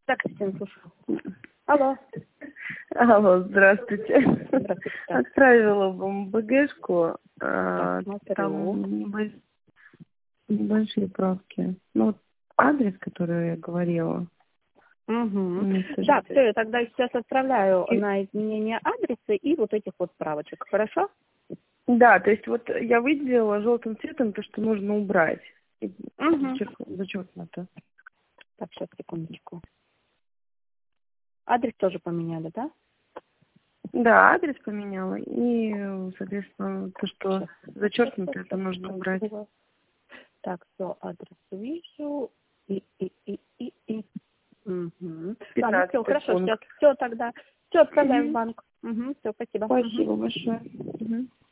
Так, Кристина, слушаю. Алло. Алло, здравствуйте. Здравствуйте. Отправила вам БГшку. Смотрю. Там небольшие правки. Ну, вот адрес, который я говорила. Угу. Да, все, я тогда сейчас отправляю на изменение адреса и вот этих вот справочек. Хорошо? Да, то есть вот я выделила желтым цветом то, что нужно убрать. Угу. Зачеркнуто. Так, сейчас, секундочку. Адрес тоже поменяли, да? Да, адрес поменяла. И, соответственно, то, что зачеркнуто, это нужно убрать. Так, все, адрес вижу. И. Угу. Да, ну все, хорошо, пункт. сейчас все тогда. Все, отправляем в банк. Угу, все, спасибо. Спасибо большое. Угу.